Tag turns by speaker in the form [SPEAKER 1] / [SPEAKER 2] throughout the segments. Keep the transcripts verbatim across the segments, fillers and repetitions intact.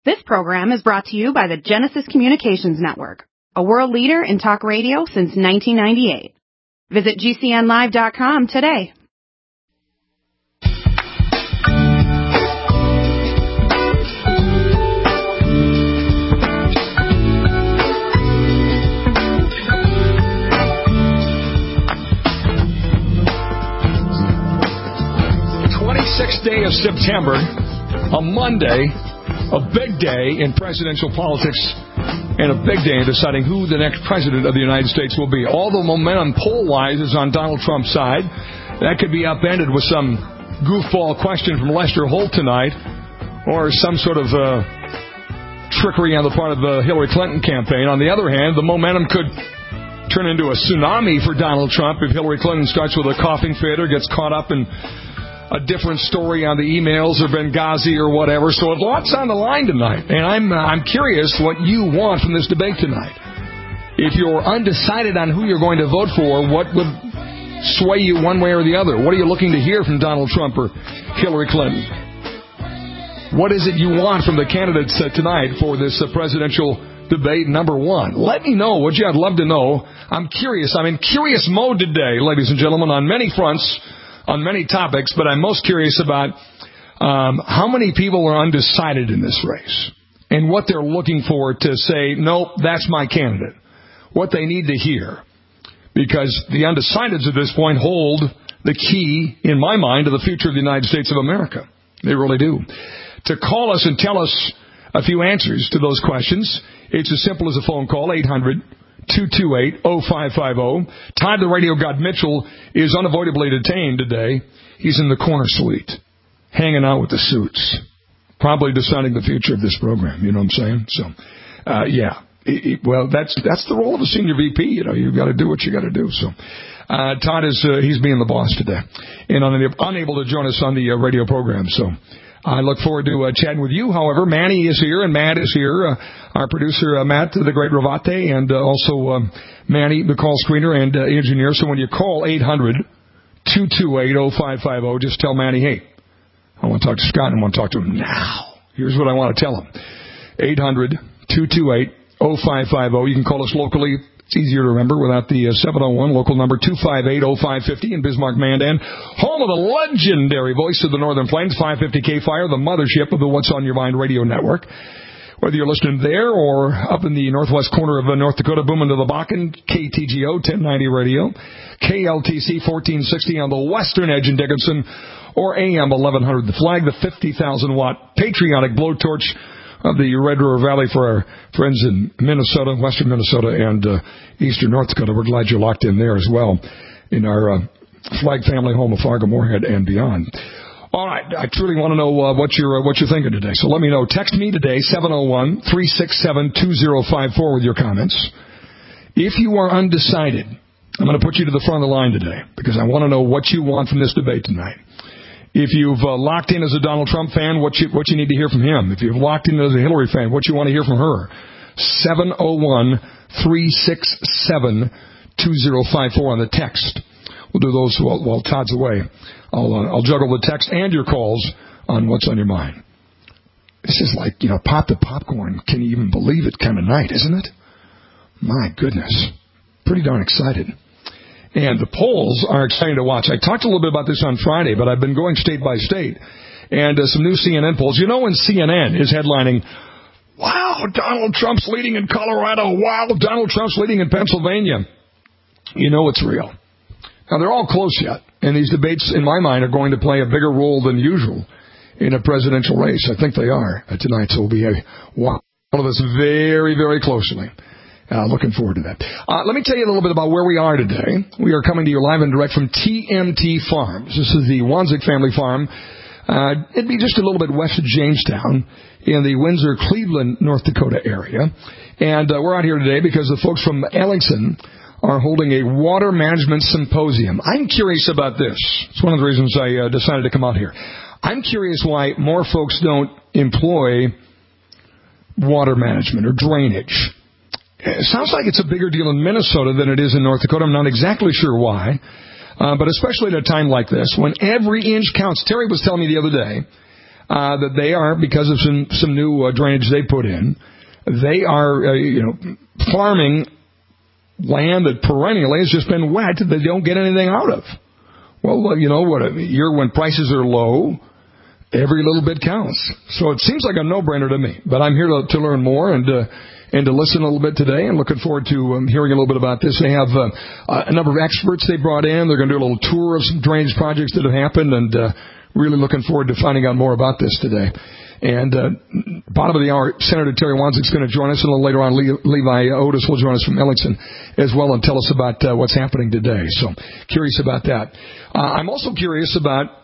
[SPEAKER 1] This program is brought to you by the Genesis Communications Network, a world leader in talk radio since nineteen ninety-eight. Visit G C N live dot com today.
[SPEAKER 2] twenty-sixth day of September, a Monday, a big day in presidential politics, and a big day in deciding who the next president of the United States will be. All the momentum poll-wise is on Donald Trump's side. That could be upended with some goofball question from Lester Holt tonight, or some sort of uh, trickery on the part of the Hillary Clinton campaign. On the other hand, the momentum could turn into a tsunami for Donald Trump if Hillary Clinton starts with a coughing fit or gets caught up in a different story on the emails or Benghazi or whatever. So a lot's on the line tonight, and I'm uh, I'm curious what you want from this debate tonight. If you're undecided on who you're going to vote for, what would sway you one way or the other? What are you looking to hear from Donald Trump or Hillary Clinton? What is it you want from the candidates uh, tonight for this uh, presidential debate number one? Let me know what you. I'd love to know. I'm curious. I'm in curious mode today, ladies and gentlemen, on many fronts, on many topics, but I'm most curious about um, how many people are undecided in this race and what they're looking for to say, nope, that's my candidate, what they need to hear. Because the undecideds at this point hold the key, in my mind, to the future of the United States of America. They really do. To call us and tell us a few answers to those questions, it's as simple as a phone call, eight hundred, two two eight, oh five five oh. Todd the Radio God Mitchell is unavoidably detained today. He's in the corner suite, hanging out with the suits, probably deciding the future of this program. You know what I'm saying? So, uh, yeah. It, it, well, that's that's the role of a senior V P. You know, you've got to do what you got to do. So, uh, Todd is uh, he's being the boss today, and un- unable to join us on the uh, radio program. So, I look forward to uh, chatting with you. However, Manny is here, and Matt is here. Uh, our producer, uh, Matt, the great Ravate, and uh, also um, Manny, the call screener and uh, engineer. So when you call eight hundred, two two eight, oh five five oh, just tell Manny, hey, I want to talk to Scott, and I want to talk to him now. Here's what I want to tell him. eight hundred, two two eight, oh five five oh. You can call us locally. It's easier to remember without the uh, seven oh one, local number two five eight, oh five five oh in Bismarck, Mandan. Home of the legendary voice of the Northern Plains, five fifty K Fire, the mothership of the What's on Your Mind radio network. Whether you're listening there or up in the northwest corner of uh, North Dakota, booming to the Bakken, K T G O ten ninety radio, K L T C fourteen sixty on the western edge in Dickinson, or A M eleven hundred The Flag, the fifty thousand watt patriotic blowtorch of the Red River Valley for our friends in Minnesota, western Minnesota, and uh, eastern North Dakota. We're glad you're locked in there as well in our uh, Flag family home of Fargo, Moorhead, and beyond. All right, I truly want to know uh, what you're uh, what you're thinking today. So let me know. Text me today, seven oh one, three six seven, two oh five four with your comments. If you are undecided, I'm going to put you to the front of the line today because I want to know what you want from this debate tonight. If you've uh, locked in as a Donald Trump fan, what you what you need to hear from him. If you've locked in as a Hillary fan, what you want to hear from her. seven oh one, three six seven, two oh five four on the text. We'll do those while, while Todd's away. I'll uh, I'll juggle the text and your calls on what's on your mind. This is like, you know, pop the popcorn. Can you even believe it kind of night, isn't it? My goodness. Pretty darn excited. And the polls are exciting to watch. I talked a little bit about this on Friday, but I've been going state by state. And uh, some new C N N polls. You know when C N N is headlining, wow, Donald Trump's leading in Colorado. Wow, Donald Trump's leading in Pennsylvania. You know it's real. Now, they're all close yet. And these debates, in my mind, are going to play a bigger role than usual in a presidential race. I think they are uh, tonight. So we'll be uh, watching all of this very, very closely. Uh, looking forward to that. Uh, let me tell you a little bit about where we are today. We are coming to you live and direct from T M T Farms. This is the Wanzik family farm. Uh, it'd be just a little bit west of Jamestown in the Windsor, Cleveland, North Dakota area. And uh, we're out here today because the folks from Ellingson are holding a water management symposium. I'm curious about this. It's one of the reasons I uh, decided to come out here. I'm curious why more folks don't employ water management or drainage. It sounds like it's a bigger deal in Minnesota than it is in North Dakota. I'm not exactly sure why. Uh, but especially at a time like this, when every inch counts. Terry was telling me the other day uh, that they are, because of some, some new uh, drainage they put in, they are, uh, you know, farming land that perennially has just been wet that they don't get anything out of. Well, you know what? You're, when prices are low, every little bit counts. So it seems like a no-brainer to me. But I'm here to, to learn more and uh, and to listen a little bit today. And looking forward to um, hearing a little bit about this. They have uh, a number of experts they brought in. They're going to do a little tour of some drainage projects that have happened, and uh, really looking forward to finding out more about this today. And uh, bottom of the hour, Senator Terry Wanczyk's going to join us. A little later on, Le- Levi Otis will join us from Ellingson as well and tell us about uh, what's happening today. So curious about that. Uh, I'm also curious about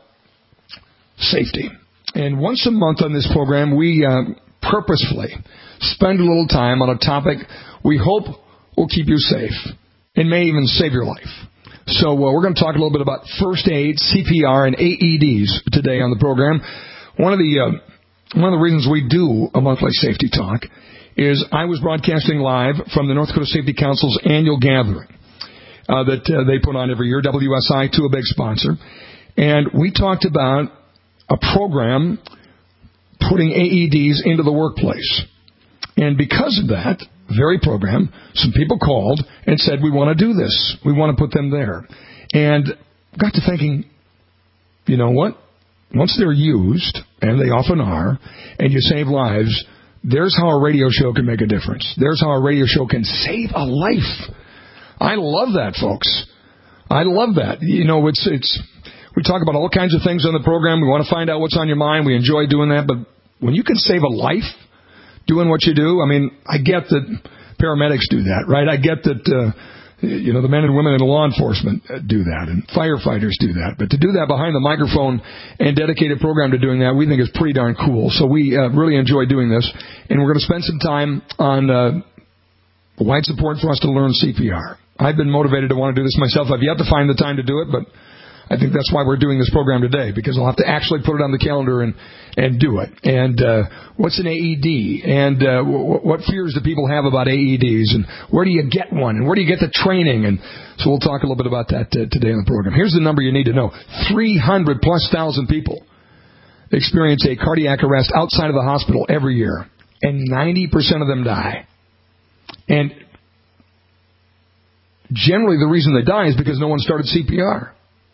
[SPEAKER 2] safety. And once a month on this program, we uh, purposefully spend a little time on a topic we hope will keep you safe and may even save your life. So uh, we're going to talk a little bit about first aid, C P R, and A E Ds today on the program. One of the... Uh, One of the reasons we do a monthly safety talk is I was broadcasting live from the North Dakota Safety Council's annual gathering uh, that uh, they put on every year, W S I, too, a big sponsor. And we talked about a program putting A E Ds into the workplace. And because of that very program, some people called and said, we want to do this. We want to put them there. And got to thinking, you know what? Once they're used, and they often are, and you save lives, there's how a radio show can make a difference. There's how a radio show can save a life. I love that, folks. I love that. You know, it's it's we talk about all kinds of things on the program. We want to find out what's on your mind. We enjoy doing that. But when you can save a life doing what you do, I mean, I get that paramedics do that, right? I get that... Uh, You know, the men and women in law enforcement do that, and firefighters do that. But to do that behind the microphone and dedicate a program to doing that, we think is pretty darn cool. So we uh, really enjoy doing this. And we're going to spend some time on uh, wide support for us to learn C P R. I've been motivated to want to do this myself. I've yet to find the time to do it, but I think that's why we're doing this program today, because I'll have to actually put it on the calendar and, and do it. And uh, what's an A E D? And uh, w- what fears do people have about A E Ds? And where do you get one? And where do you get the training? And so we'll talk a little bit about that uh, today on the program. Here's the number you need to know. three hundred plus thousand people experience a cardiac arrest outside of the hospital every year, and ninety percent of them die. And generally the reason they die is because no one started C P R.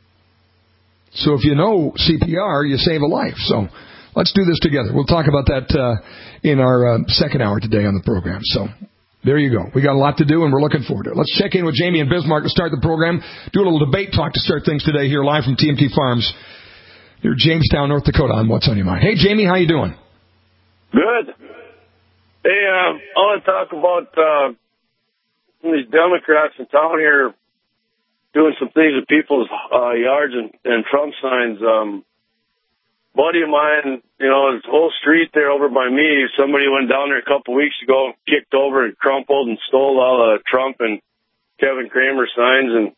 [SPEAKER 2] So if you know C P R, you save a life. So let's do this together. We'll talk about that uh, in our uh, second hour today on the program. So there you go. We got a lot to do, and we're looking forward to it. Let's check in with Jamie in Bismarck to start the program. Do a little debate talk to start things today here live from T M T Farms near Jamestown, North Dakota on What's on Your Mind. Hey, Jamie, how you doing?
[SPEAKER 3] Good. Hey, uh, I want to talk about uh, these Democrats in town here doing some things with people's uh, yards and, and Trump signs. Um, buddy of mine, you know, this whole street there over by me, somebody went down there a couple of weeks ago, kicked over and crumpled and stole all the Trump and Kevin Cramer signs. And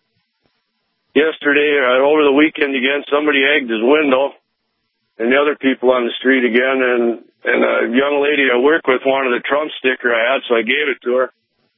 [SPEAKER 3] yesterday, uh, over the weekend again, somebody egged his window and the other people on the street again. And, and a young lady I work with wanted a Trump sticker I had, so I gave it to her.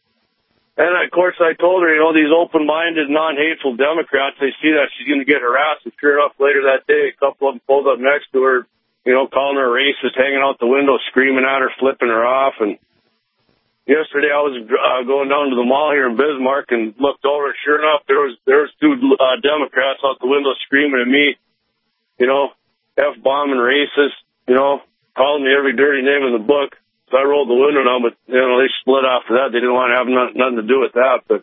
[SPEAKER 3] And, of course, I told her, you know, these open-minded, non-hateful Democrats, they see that she's going to get harassed. And sure enough, later that day, a couple of them pulled up next to her, you know, calling her a racist, hanging out the window, screaming at her, flipping her off. And yesterday I was uh, going down to the mall here in Bismarck and looked over, and sure enough, there was there was two uh, Democrats out the window screaming at me, you know, F-bombing racist, you know, calling me every dirty name in the book. So I rolled the window down, but, you know, they split after that. They didn't want to have nothing, nothing to do with that. But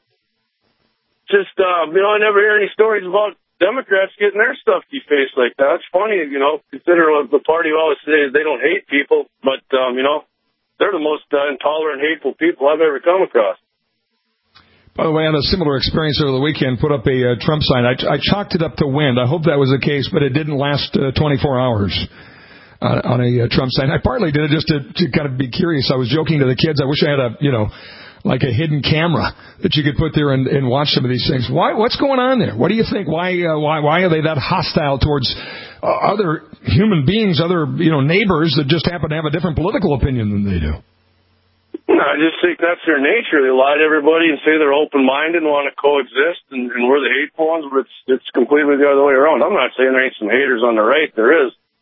[SPEAKER 3] just, uh, you know, I never hear any stories about Democrats getting their stuff defaced like that. It's funny, you know, consider the party always says they don't hate people, but, um, you know, they're the most uh, intolerant, hateful people I've ever come across.
[SPEAKER 2] By the way, I had a similar experience over the weekend, put up a uh, Trump sign. I, I chalked it up to wind. I hope that was the case, but it didn't last uh, twenty-four hours. Uh, on a uh, Trump sign. I partly did it just to, to kind of be curious. I was joking to the kids. I wish I had a, you know, like a hidden camera that you could put there and, and watch some of these things. Why? What's going on there? What do you think? Why? Uh, why? Why are they that hostile towards uh, other human beings, other, you know, neighbors that just happen to have a different political opinion than they do?
[SPEAKER 3] No, I just think that's their nature. They lie to everybody and say they're open-minded and want to coexist, and, and we're the hateful ones, but it's, it's completely the other way around. I'm not saying there ain't some haters on the right. There is.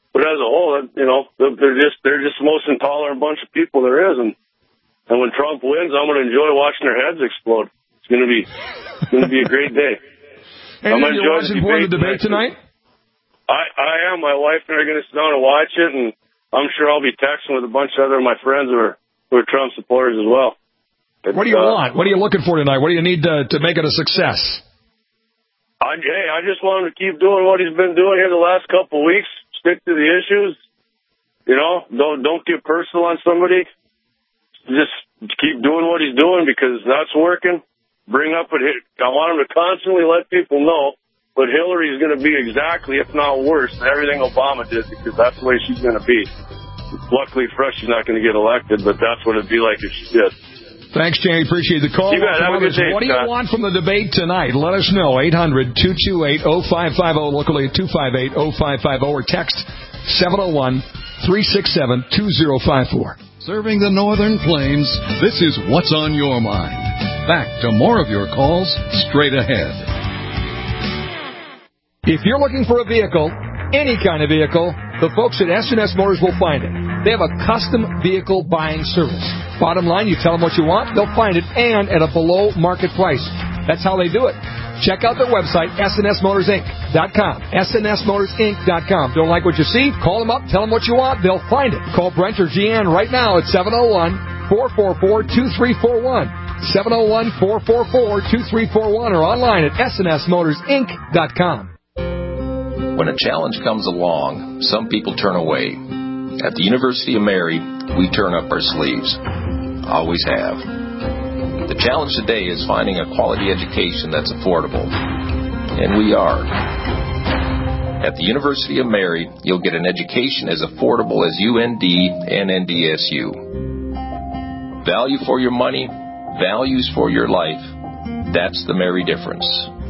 [SPEAKER 3] but as a whole, you know, they're just they're just the most intolerant bunch of people there is. And and when Trump wins, I'm going to enjoy watching their heads explode. It's going to be it's going to be a great day.
[SPEAKER 2] And
[SPEAKER 3] I'm
[SPEAKER 2] then you're watching for the debate tonight?
[SPEAKER 3] I, I am. My wife and I are going to sit down and watch it, and I'm sure I'll be texting with a bunch of other of my friends who are, who are Trump supporters as well. But,
[SPEAKER 2] what do you
[SPEAKER 3] uh,
[SPEAKER 2] want? What are you looking for tonight? What do you need to, to make it a success?
[SPEAKER 3] I, hey, I just want him to keep doing what he's been doing here the last couple of weeks. Stick to the issues. You know, don't don't get personal on somebody. Just keep doing what he's doing because that's working. Bring up it. I want him to constantly let people know. But Hillary is going to be exactly, if not worse, than everything Obama did because that's the way she's going to be. Luckily for us, she's not going to get elected, but that's what it'd be like if she did.
[SPEAKER 2] Thanks, Jamie. Appreciate the call.
[SPEAKER 3] You guys have a good day,
[SPEAKER 2] what do you
[SPEAKER 3] Scott.
[SPEAKER 2] want from the debate tonight? Let us know. eight hundred, two two eight, oh five five oh, locally at two five eight, oh five five oh, or text seven oh one, three six seven, two oh five four.
[SPEAKER 4] Serving the Northern Plains, this is What's on Your Mind. Back to more of your calls straight ahead.
[SPEAKER 2] If you're looking for a vehicle, any kind of vehicle, the folks at S and S Motors will find it. They have a custom vehicle buying service. Bottom line, you tell them what you want, they'll find it, and at a below-market price. That's how they do it. Check out their website, S and S Motors Inc dot com. S and S Motors Inc dot com. Don't like what you see? Call them up, tell them what you want, they'll find it. Call Brent or Jeanne right now at seven oh one, four four four, two three four one. seven oh one, four four four, two three four one or online at S and S Motors Inc dot com.
[SPEAKER 5] When a challenge comes along, some people turn away. At the University of Mary, we turn up our sleeves. Always have. The challenge today is finding a quality education that's affordable. And we are. At the University of Mary, you'll get an education as affordable as U N D and N D S U. Value for your money, values for your life. That's the Mary difference.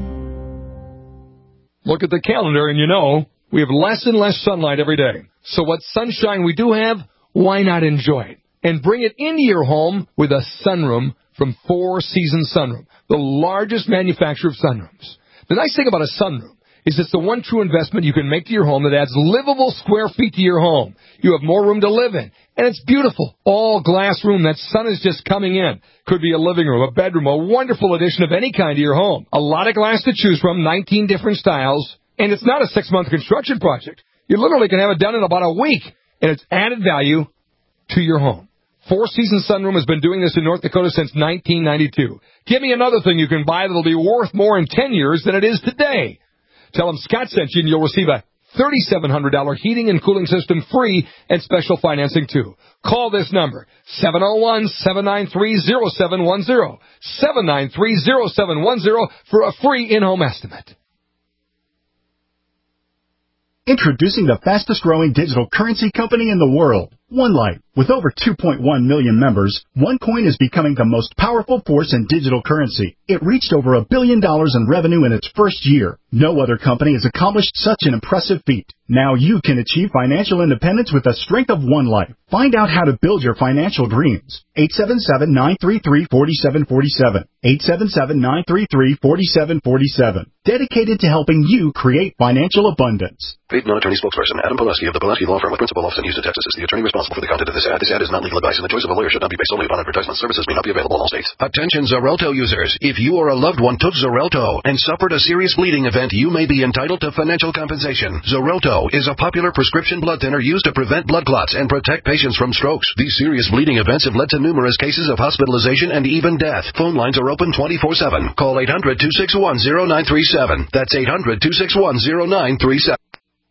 [SPEAKER 2] Look at the calendar and you know we have less and less sunlight every day. So what sunshine we do have, why not enjoy it? And bring it into your home with a sunroom from Four Seasons Sunroom, the largest manufacturer of sunrooms. The nice thing about a sunroom is it's the one true investment you can make to your home that adds livable square feet to your home. You have more room to live in, and it's beautiful. All glass room, that sun is just coming in. Could be a living room, a bedroom, a wonderful addition of any kind to your home. A lot of glass to choose from, nineteen different styles, and it's not a six-month construction project. You literally can have it done in about a week, and it's added value to your home. Four Seasons Sunroom has been doing this in North Dakota since nineteen ninety-two. Give me another thing you can buy that'll be worth more in ten years than it is today. Tell them Scott sent you and you'll receive a three thousand seven hundred dollars heating and cooling system free and special financing too. Call this number, seven oh one, seven nine three, oh seven one oh, seven nine three, oh seven one oh for a free in-home estimate.
[SPEAKER 6] Introducing the fastest growing digital currency company in the world, OneLife. With over two point one million members, OneCoin is becoming the most powerful force in digital currency. It reached over a billion dollars in revenue in its first year. No other company has accomplished such an impressive feat. Now you can achieve financial independence with the strength of OneLife. Find out how to build your financial dreams. eight seven seven, nine three three, four seven four seven. eight seven seven, nine three three, four seven four seven. Dedicated to helping you create financial abundance.
[SPEAKER 7] Paid non-attorney spokesperson Adam Pulaski of the Pulaski Law Firm with principal office in Houston, Texas is the attorney responsible for the content of this ad. This ad is not legal advice, and the choice of a lawyer should not be based solely upon advertisement. Services may not be available in all states. Attention Xarelto users. If you or a loved one took Xarelto and suffered a serious bleeding event, you may be entitled to financial compensation. Xarelto is a popular prescription blood thinner used to prevent blood clots and protect patients from strokes. These serious bleeding events have led to numerous cases of hospitalization and even death. Phone lines are open twenty-four seven. Call eight hundred, two six one, oh nine three seven. That's eight hundred, two six one, oh nine three seven.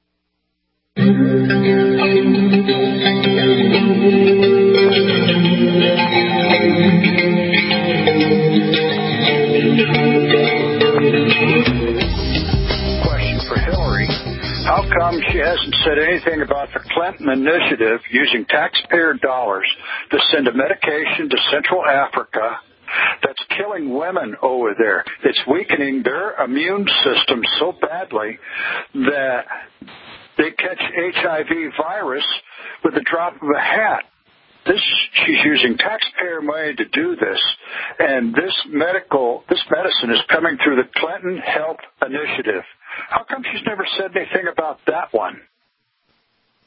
[SPEAKER 8] Question for Hillary. How come she hasn't said anything about the Clinton initiative using taxpayer dollars to send a medication to Central Africa that's killing women over there? It's weakening their immune system so badly that they catch H I V virus with the drop of a hat. This, she's using taxpayer money to do this, and this medical, this medicine is coming through the Clinton Health Initiative. How come she's never said anything about that one?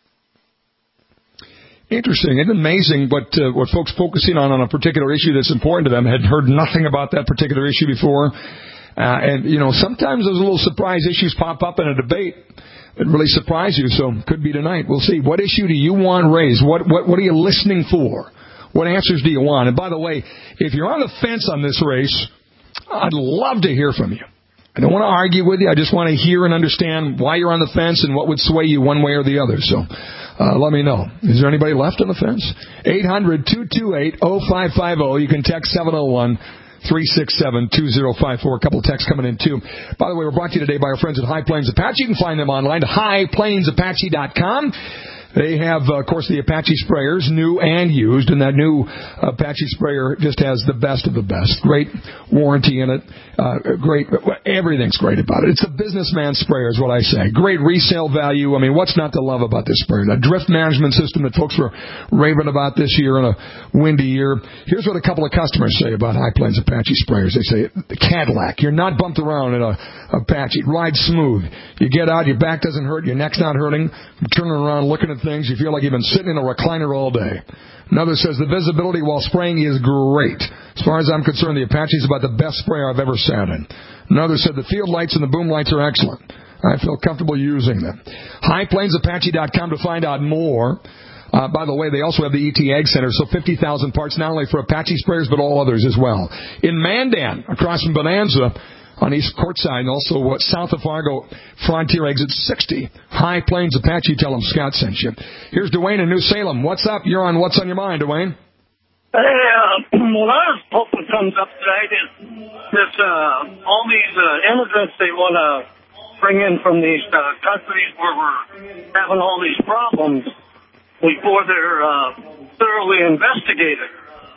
[SPEAKER 2] Interesting. It's amazing what uh, what folks focusing on on a particular issue that's important to them had heard nothing about that particular issue before. Uh, and, you know, sometimes those little surprise issues pop up in a debate that really surprise you. So could be tonight. We'll see. What issue do you want raised? What, what, what are you listening for? What answers do you want? And by the way, if you're on the fence on this race, I'd love to hear from you. I don't want to argue with you. I just want to hear and understand why you're on the fence and what would sway you one way or the other. So uh, let me know. Is there anybody left on the fence? eight hundred, two two eight, oh five five oh. You can text seven oh one, three six seven, two oh five four. A couple of texts coming in, too. By the way, we're brought to you today by our friends at High Plains Apache. You can find them online at high plains apache dot com. They have, uh, of course, the Apache sprayers, new and used, and that new Apache sprayer just has the best of the best. Great warranty in it. Uh, great, everything's great about it. It's a businessman sprayer is what I say. Great resale value. I mean, what's not to love about this sprayer? The drift management system that folks were raving about this year in a windy year. Here's what a couple of customers say about High Plains Apache sprayers. They say, the Cadillac. You're not bumped around in a Apache. It rides smooth. You get out, your back doesn't hurt, your neck's not hurting. You're turning around, looking at things, you feel like you've been sitting in a recliner all day. Another says the visibility while spraying is great. As far as I'm concerned, the Apache is about the best sprayer I've ever sat in. Another said the field lights and the boom lights are excellent. I feel comfortable using them. high plains apache dot com to find out more. Uh, by the way, they also have the E T Ag Center, so fifty thousand parts not only for Apache sprayers but all others as well. In Mandan, across from Bonanza, on East Courtside, and also uh, south of Fargo, Frontier Exit sixty. High Plains Apache, tell them Scott sent you. Here's Dwayne in New Salem. What's up? You're on What's on Your Mind, Dwayne?
[SPEAKER 9] Hey, uh, what I was hoping comes up tonight is this, uh, all these uh, immigrants they want to bring in from these uh, countries where we're having all these problems before they're uh, thoroughly investigated.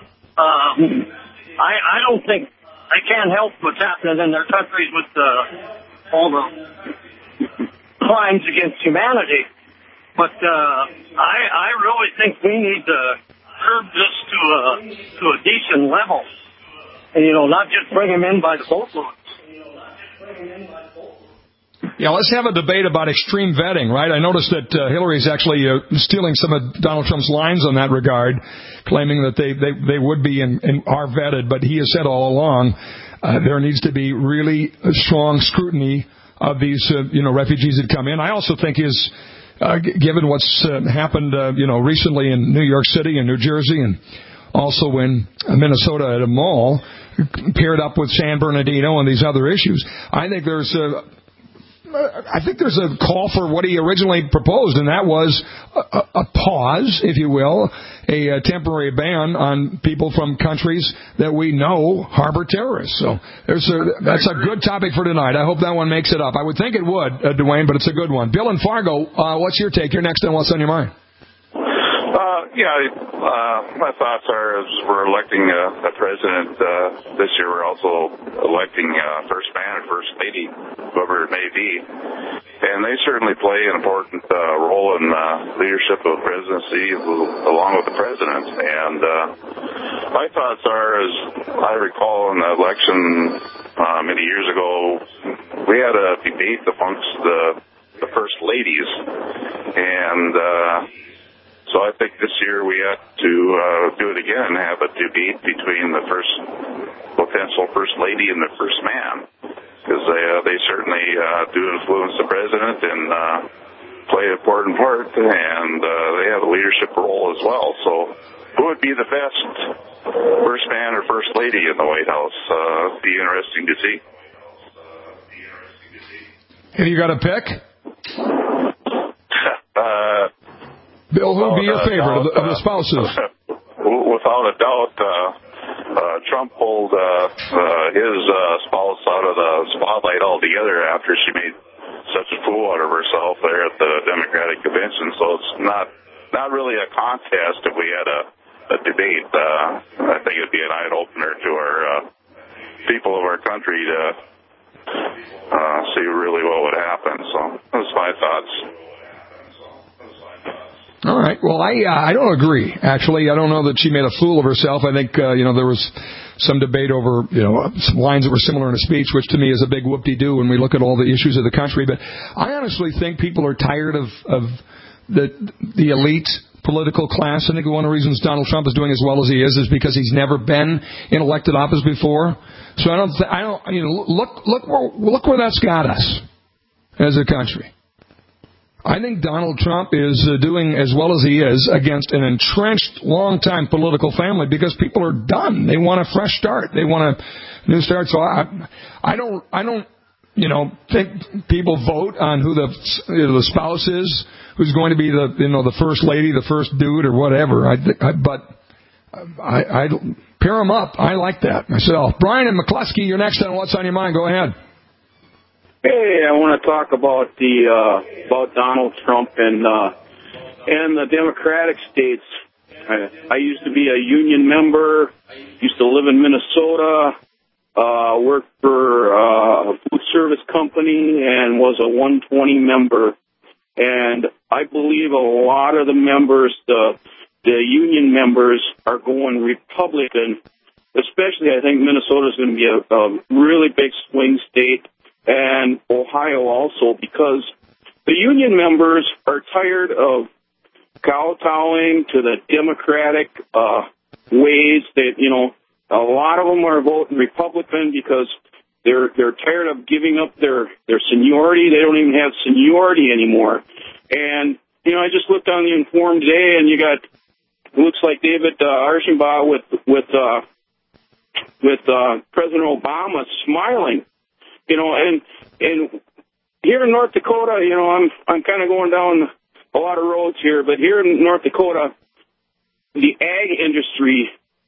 [SPEAKER 9] Um, I, I don't think I can't help what's happening in their countries with uh, all the crimes against humanity. But uh, I, I really think we need to curb this to a, to a decent level. And, you know, not just bring them in by the boatloads.
[SPEAKER 2] Yeah, let's have a debate about extreme vetting, right? I noticed that uh, Hillary's actually uh, stealing some of Donald Trump's lines on that regard, claiming that they, they, they would be and, and are vetted, but he has said all along uh, there needs to be really strong scrutiny of these, uh, you know, refugees that come in. I also think is, uh, g- given what's uh, happened, uh, you know, recently in New York City and New Jersey and also in Minnesota at a mall, paired up with San Bernardino and these other issues, I think there's a I think there's a call for what he originally proposed, and that was a, a pause, if you will, a, a temporary ban on people from countries that we know harbor terrorists. So there's a, that's a good topic for tonight. I hope that one makes it up. I would think it would, uh, Dwayne, but it's a good one. Bill in Fargo, uh, what's your take? You're next on What's on Your Mind.
[SPEAKER 10] Uh, yeah, uh, my thoughts are as we're electing uh, a president uh, this year, we're also electing uh, first man and first lady, whoever it may be. And they certainly play an important uh, role in uh, leadership of the presidency along with the president. And uh, my thoughts are, as I recall in the election uh, many years ago, we had a debate amongst the, the first ladies. And uh So I think this year we have to uh, do it again, have a debate between the first potential first lady and the first man, because they uh, they certainly uh, do influence the president and uh, play an important part, and uh, they have a leadership role as well. So who would be the best first man or first lady in the White House? Uh, be interesting to see.
[SPEAKER 2] Have you got a pick?
[SPEAKER 10] uh,
[SPEAKER 2] Bill, who would be your favorite doubt, of, the, of the spouses?
[SPEAKER 10] Without a doubt, uh, uh, Trump pulled uh, uh, his uh, spouse out of the spotlight altogether after she made such a fool out of herself there at the Democratic convention. So it's not not really a contest if we had a, a debate. Uh, I think it would be an eye-opener to our uh, people of our country to uh, see really what would happen. So that's my thoughts.
[SPEAKER 2] All right. Well, I uh, I don't agree. Actually, I don't know that she made a fool of herself. I think uh, you know there was some debate over you know some lines that were similar in a speech, which to me is a big whoop-de-doo when we look at all the issues of the country. But I honestly think people are tired of of the the elite political class. I think one of the reasons Donald Trump is doing as well as he is is because he's never been in elected office before. So I don't, th- I don't, you know, look, look where, look where that's got us as a country. I think Donald Trump is uh, doing as well as he is against an entrenched, long-time political family because people are done. They want a fresh start. They want a new start. So I, I don't, I don't, you know, think people vote on who the you know, the spouse is, who's going to be the, you know, the first lady, the first dude, or whatever. I, I but I, I pair them up. I like that myself. Brian and McCluskey, you're next on What's on Your Mind. Go ahead.
[SPEAKER 11] Hey, I want to talk about the uh, about Donald Trump and uh, and the Democratic states. I, I used to be a union member. Used to live in Minnesota. Uh, worked for uh, a food service company and was a one twenty member. And I believe a lot of the members, the the union members, are going Republican. Especially, I think Minnesota is going to be a, a really big swing state. And Ohio also, because the union members are tired of kowtowing to the Democratic uh, ways. That, you know, a lot of them are voting Republican because they're they're tired of giving up their their seniority. They don't even have seniority anymore. And you know, I just looked on the Inform today, and you got it looks like David uh, Archambault with with uh, with uh, President Obama smiling. You know, and and here in North Dakota, you know, I'm I'm kind of going down a lot of roads here, but here in North Dakota, the ag industry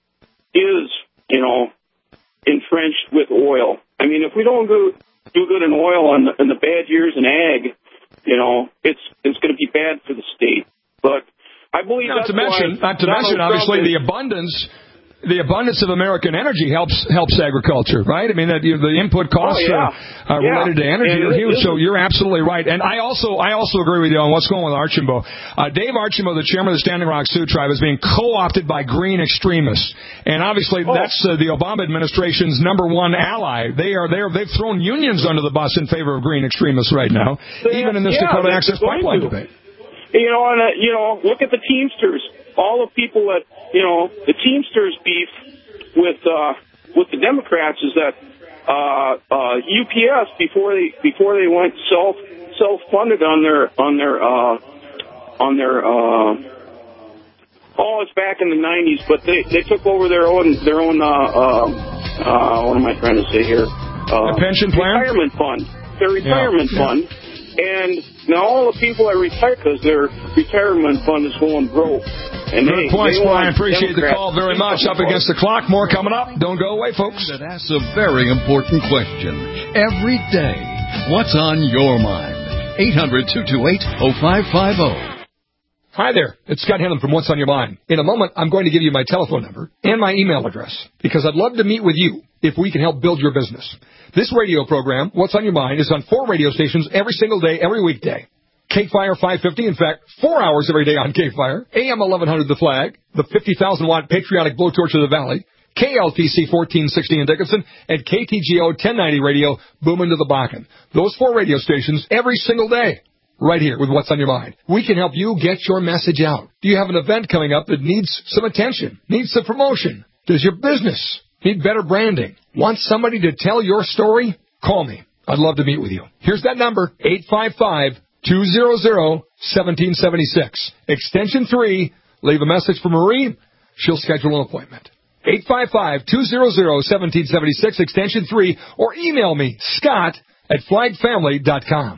[SPEAKER 11] is, you know, entrenched with oil. I mean, if we don't do do good in oil and the, in the bad years in ag, you know, it's it's going to be bad for the state. But I believe
[SPEAKER 2] not
[SPEAKER 11] that's
[SPEAKER 2] to mention,
[SPEAKER 11] why
[SPEAKER 2] not to mention, obviously,
[SPEAKER 11] is,
[SPEAKER 2] the abundance. The abundance of American energy helps helps agriculture, right? I mean, that you know, the input costs
[SPEAKER 11] oh, yeah.
[SPEAKER 2] are, are
[SPEAKER 11] yeah.
[SPEAKER 2] related to energy
[SPEAKER 11] and
[SPEAKER 2] are huge.
[SPEAKER 11] it,
[SPEAKER 2] So you're absolutely right. And I also I also agree with you on what's going on with Archambault. Uh, Dave Archambault, the chairman of the Standing Rock Sioux Tribe, is being co-opted by green extremists, and obviously
[SPEAKER 11] oh.
[SPEAKER 2] that's uh, the Obama administration's number one ally. They are they are they've thrown unions under the bus in favor of green extremists right now,
[SPEAKER 11] they,
[SPEAKER 2] even in this
[SPEAKER 11] yeah,
[SPEAKER 2] Dakota Access Pipeline
[SPEAKER 11] to.
[SPEAKER 2] debate.
[SPEAKER 11] You know, and uh, you know, look at the Teamsters. All the people that you know, the Teamsters beef with uh, with the Democrats is that uh, uh, U P S before they before they went self self funded on their on their uh, on their uh, oh it's back in the nineties, but they, they took over their own their own uh, uh, uh, what am I trying to say here? Uh,
[SPEAKER 2] the pension plan,
[SPEAKER 11] retirement fund, their retirement
[SPEAKER 2] yeah,
[SPEAKER 11] fund,
[SPEAKER 2] yeah.
[SPEAKER 11] And now all the people are retired because their retirement fund is going broke. And
[SPEAKER 2] Good
[SPEAKER 11] they,
[SPEAKER 2] points,
[SPEAKER 11] they
[SPEAKER 2] Brian. Appreciate
[SPEAKER 11] Democrats.
[SPEAKER 2] the call very much. Up against the clock. More coming up. Don't go away, folks.
[SPEAKER 4] That asks a very important question every day. What's on your mind? eight hundred, two two eight, oh five five oh.
[SPEAKER 2] Hi there. It's Scott Hanlon from What's on Your Mind. In a moment, I'm going to give you my telephone number and my email address because I'd love to meet with you if we can help build your business. This radio program, What's on Your Mind, is on four radio stations every single day, every weekday. K-Fire five fifty, in fact, four hours every day on K-Fire. A M eleven hundred, The Flag, the fifty thousand watt patriotic blowtorch of the valley. K L T C fourteen sixty in Dickinson, and K T G O ten ninety radio, booming to the Bakken. Those four radio stations every single day, right here with What's on Your Mind. We can help you get your message out. Do you have an event coming up that needs some attention, needs some promotion? Does your business need better branding? Want somebody to tell your story? Call me. I'd love to meet with you. Here's that number, eight five five, two hundred, one seven seven six. Extension three. Leave a message for Marie. She'll schedule an appointment. eight five five, two hundred, one seven seven six, extension three, or email me, Scott at flag family dot com.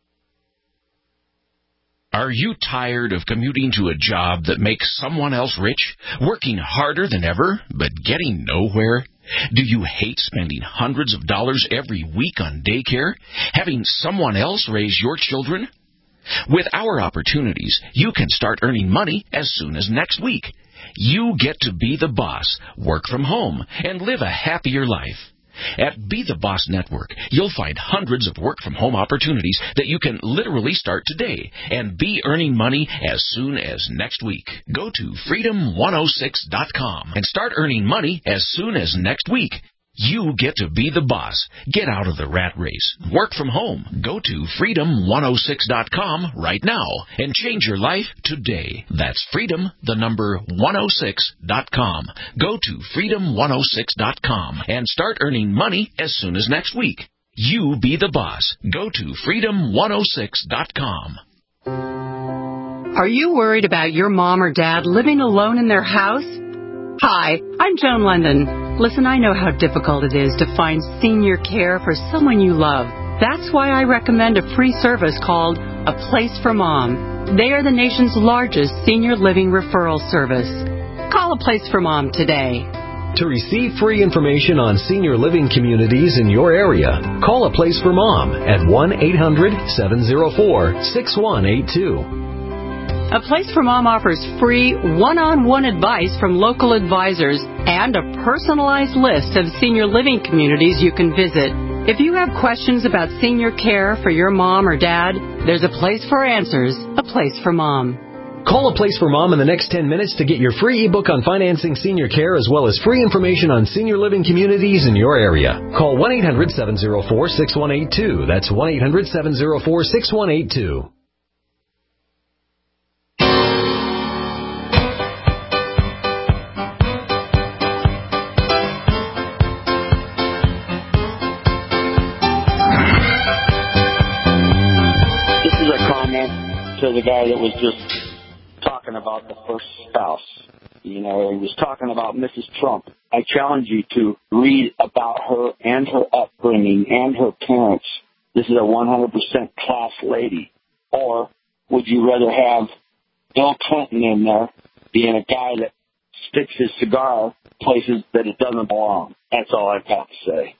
[SPEAKER 12] Are you tired of commuting to a job that makes someone else rich, working harder than ever, but getting nowhere? Do you hate spending hundreds of dollars every week on daycare, having someone else raise your children? With our opportunities, you can start earning money as soon as next week. You get to be the boss, work from home, and live a happier life. At Be the Boss Network, you'll find hundreds of work-from-home opportunities that you can literally start today and be earning money as soon as next week. Go to freedom one oh six dot com and start earning money as soon as next week. You get to be the boss. Get out of the rat race. Work from home. Go to freedom one oh six dot com right now and change your life today. That's freedom, the number one oh six dot com. Go to freedom one oh six dot com and start earning money as soon as next week. You be the boss. Go to freedom one oh six dot com.
[SPEAKER 1] Are you worried about your mom or dad living alone in their house? Hi, I'm Joan London. Listen, I know how difficult it is to find senior care for someone you love. That's why I recommend a free service called A Place for Mom. They are the nation's largest senior living referral service. Call A Place for Mom today.
[SPEAKER 13] To receive free information on senior living communities in your area, call A Place for Mom at one eight hundred seven oh four six one eight two.
[SPEAKER 1] A Place for Mom offers free one-on-one advice from local advisors and a personalized list of senior living communities you can visit. If you have questions about senior care for your mom or dad, there's a place for answers, A Place for Mom.
[SPEAKER 13] Call A Place for Mom in the next ten minutes to get your free ebook on financing senior care as well as free information on senior living communities in your area. Call one eight hundred seven oh four six one eight two. That's one eight hundred seven oh four six one eight two.
[SPEAKER 14] To the guy that was just talking about the first spouse. You know, he was talking about Missus Trump. I challenge you to read about her and her upbringing and her parents. This is a one hundred percent class lady. Or would you rather have Bill Clinton in there being a guy that sticks his cigar places that it doesn't belong? That's all I've got to say.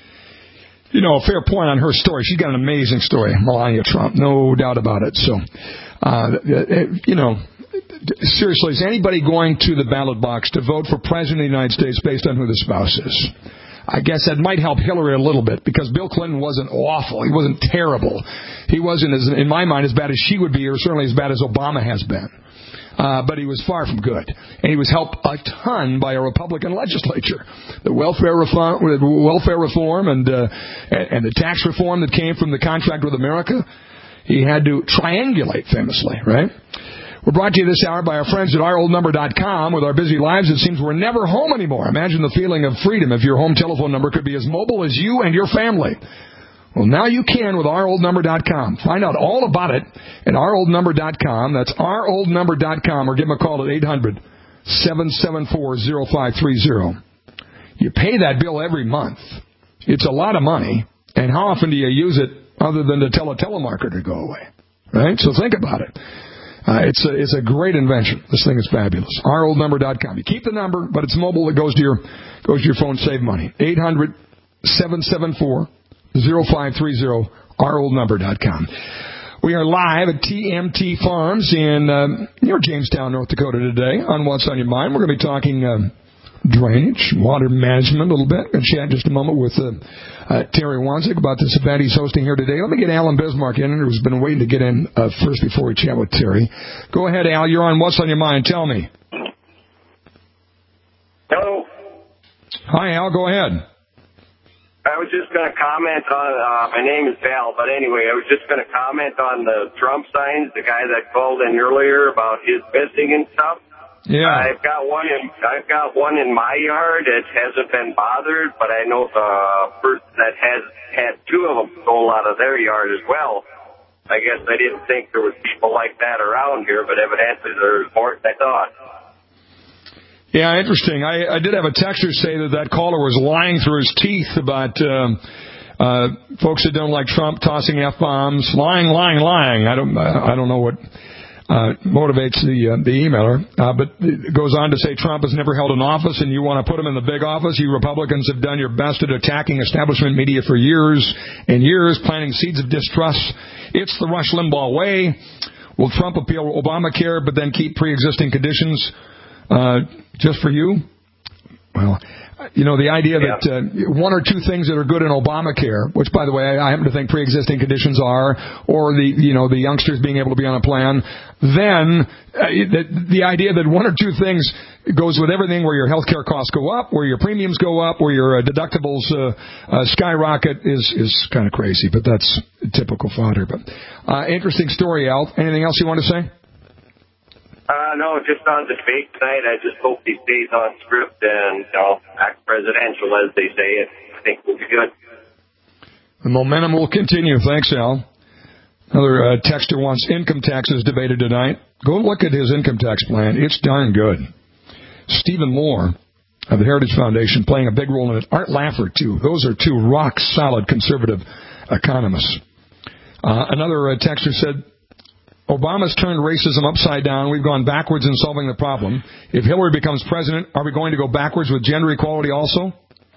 [SPEAKER 2] You know, a fair point on her story. She's got an amazing story, Melania Trump, no doubt about it. So, uh, you know, seriously, is anybody going to the ballot box to vote for President of the United States based on who the spouse is? I guess that might help Hillary a little bit because Bill Clinton wasn't awful. He wasn't terrible. He wasn't, as in my mind, as bad as she would be or certainly as bad as Obama has been. Uh, but he was far from good. And he was helped a ton by a Republican legislature. The welfare reform, welfare reform and, uh, and the tax reform that came from the contract with America, he had to triangulate famously, right? We're brought to you this hour by our friends at our old number dot com. With our busy lives, it seems we're never home anymore. Imagine the feeling of freedom if your home telephone number could be as mobile as you and your family. Well, now you can with our old number dot com. Find out all about it at our old number dot com. That's our old number dot com, or give them a call at eight hundred seven seven four oh five three oh. You pay that bill every month. It's a lot of money. And how often do you use it other than to tell a telemarketer to go away? Right? So think about it. Uh, it's, a, it's a great invention. This thing is fabulous. our old number dot com. You keep the number, but it's mobile. It goes to your, goes to your phone. Save money. eight hundred seven seven four oh five three oh, our old number dot com. We are live at T M T Farms in um, near Jamestown, North Dakota today on What's on Your Mind. We're going to be talking um, drainage, water management a little bit. Going to chat just a moment with uh, uh, Terry Wanzik about this event he's hosting here today. Let me get Alan Bismarck in, who's been waiting to get in uh, first before we chat with Terry. Go ahead, Al. You're on What's on Your Mind. Tell me.
[SPEAKER 3] Hello.
[SPEAKER 2] Hi, Al. Go ahead.
[SPEAKER 3] I was just going to comment on, uh, my name is Val, but anyway, I was just going to comment on the Trump signs, the guy that called in earlier about his missing and stuff.
[SPEAKER 2] Yeah.
[SPEAKER 3] I've got one in, I've got one in my yard. It hasn't been bothered, but I know the person that has had two of them stole out of their yard as well. I guess I didn't think there was people like that around here, but evidently there's more than I thought.
[SPEAKER 2] Yeah, interesting. I, I did have a texter say that that caller was lying through his teeth about um, uh, folks that don't like Trump tossing F-bombs. Lying, lying, lying. I don't I don't know what uh, motivates the uh, the emailer. Uh, but it goes on to say Trump has never held an office, and you want to put him in the big office. You Republicans have done your best at attacking establishment media for years and years, planting seeds of distrust. It's the Rush Limbaugh way. Will Trump appeal Obamacare but then keep pre-existing conditions Uh, just for you? Well, You know, the idea yeah. that uh, one or two things that are good in Obamacare, which, by the way, I happen to think pre-existing conditions are, or the, you know, the youngsters being able to be on a plan, then uh, the, the idea that one or two things goes with everything where your health care costs go up, where your premiums go up, where your uh, deductibles uh, uh, skyrocket is, is kind of crazy, but that's typical fodder. But uh, interesting story, Al. Anything else you want to say?
[SPEAKER 15] Uh, no, just on the debate tonight, I just hope he stays on script and, you know, act presidential, as they say. It, I think we'll be good.
[SPEAKER 2] The momentum will continue. Thanks, Al. Another uh, texter wants income taxes debated tonight. Go look at his income tax plan. It's darn good. Stephen Moore of the Heritage Foundation playing a big role in it. Art Laffer, too. Those are two rock-solid conservative economists. Uh, another uh, texter said, Obama's turned racism upside down. We've gone backwards in solving the problem. If Hillary becomes president, are we going to go backwards with gender equality also?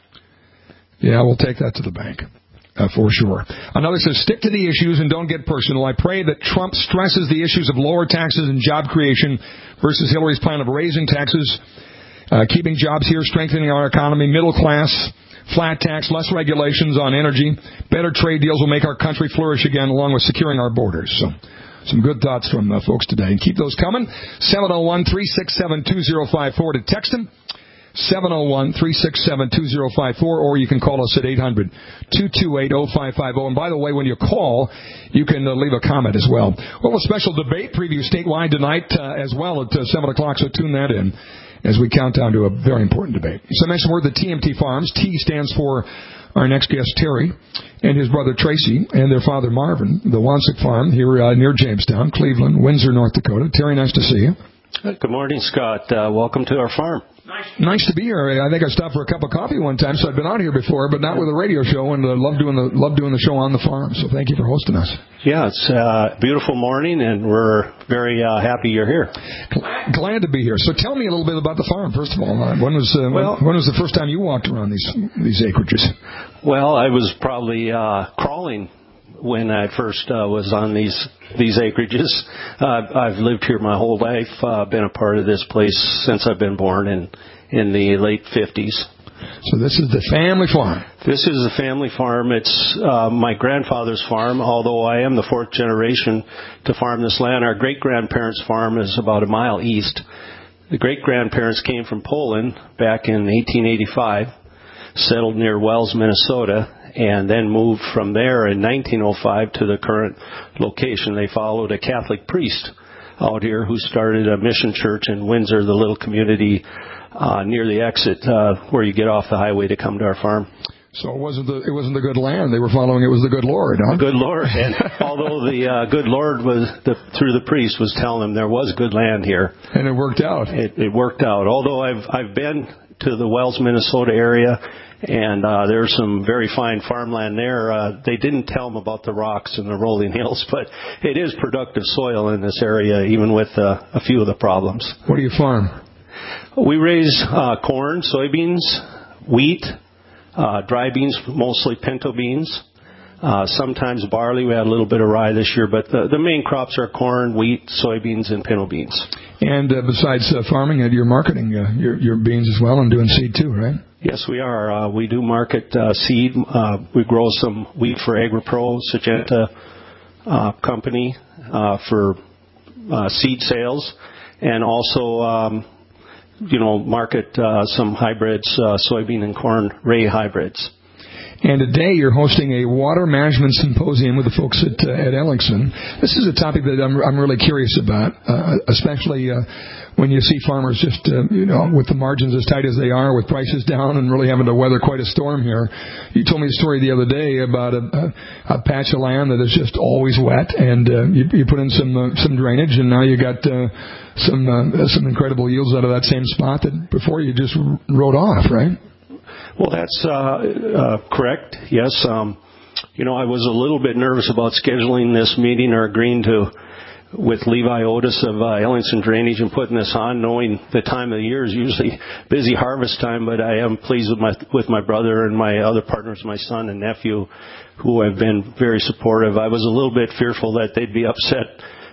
[SPEAKER 2] Yeah, we'll take that to the bank, uh, for sure. Another says, stick to the issues and don't get personal. I pray that Trump stresses the issues of lower taxes and job creation versus Hillary's plan of raising taxes, uh, keeping jobs here, strengthening our economy, middle class, flat tax, less regulations on energy, better trade deals will make our country flourish again, along with securing our borders. So, some good thoughts from uh, folks today. And keep those coming. seven oh one, three six seven, two oh five four to text them. seven oh one, three six seven, two oh five four, or you can call us at eight hundred, two two eight, oh five five oh. And by the way, when you call, you can uh, leave a comment as well. Well, a special debate preview statewide tonight uh, as well at uh, seven o'clock, so tune that in as we count down to a very important debate. So I mentioned we're the T M T Farms. T stands for our next guest, Terry, and his brother, Tracy, and their father, Marvin, the Wansik Farm here uh, near Jamestown, Cleveland, Windsor, North Dakota. Terry, nice to see you.
[SPEAKER 16] Good morning, Scott. Uh, welcome to our farm.
[SPEAKER 2] Nice. Nice to be here. I think I stopped for a cup of coffee one time, so I've been out here before, but not with a radio show, and uh, love doing the love doing the show on the farm. So thank you for hosting us.
[SPEAKER 16] Yeah, it's a beautiful morning, and we're very uh, happy you're here.
[SPEAKER 2] Glad to be here. So tell me a little bit about the farm. First of all, when was uh, well, when, when was the first time you walked around these these acreages?
[SPEAKER 16] Well, I was probably uh, crawling when I first uh, was on these these acreages. Uh, I've lived here my whole life, uh, been a part of this place since I've been born in, in the late fifties.
[SPEAKER 2] So this is the family farm?
[SPEAKER 16] This is the family farm. It's uh, my grandfather's farm, although I am the fourth generation to farm this land. Our great-grandparents' farm is about a mile east. The great-grandparents came from Poland back in eighteen eighty-five, settled near Wells, Minnesota, and then moved from there in nineteen oh five to the current location. They followed a Catholic priest out here who started a mission church in Windsor, the little community uh, near the exit uh, where you get off the highway to come to our farm.
[SPEAKER 2] So it wasn't the it wasn't the good land they were following; it was the good Lord, huh?
[SPEAKER 16] The good Lord, and although the uh, good Lord was the, through the priest was telling them there was good land here,
[SPEAKER 2] and it worked out.
[SPEAKER 16] It, it worked out. Although I've I've been to the Wells, Minnesota area, and uh, there's some very fine farmland there. Uh, they didn't tell them about the rocks and the rolling hills, but it is productive soil in this area, even with uh, a few of the problems.
[SPEAKER 2] What do you farm?
[SPEAKER 16] We raise uh, corn, soybeans, wheat, uh, dry beans, mostly pinto beans. Uh, sometimes barley. We had a little bit of rye this year, but the, the main crops are corn, wheat, soybeans, and pinto beans.
[SPEAKER 2] And uh, besides uh, farming, uh, you're marketing uh, your, your beans as well and doing seed too, right?
[SPEAKER 16] Yes, we are. Uh, we do market uh, seed. Uh, we grow some wheat for AgriPro, Syngenta uh, company uh, for uh, seed sales, and also, um, you know, market uh, some hybrids, uh, soybean and corn ray hybrids.
[SPEAKER 2] And today you're hosting a water management symposium with the folks at uh, at Ellingson. This is a topic that I'm I'm really curious about, uh, especially uh, when you see farmers just uh, you know with the margins as tight as they are, with prices down, and really having to weather quite a storm here. You told me a story the other day about a, a, a patch of land that is just always wet, and uh, you, you put in some uh, some drainage, and now you got uh, some uh, some incredible yields out of that same spot that before you just rode off, right?
[SPEAKER 16] Well, that's uh, uh, correct. Yes. Um, you know, I was a little bit nervous about scheduling this meeting or agreeing to with Levi Otis of uh, Ellingson Drainage and putting this on, knowing the time of the year is usually busy harvest time. But I am pleased with my with my brother and my other partners, my son and nephew, who have been very supportive. I was a little bit fearful that they'd be upset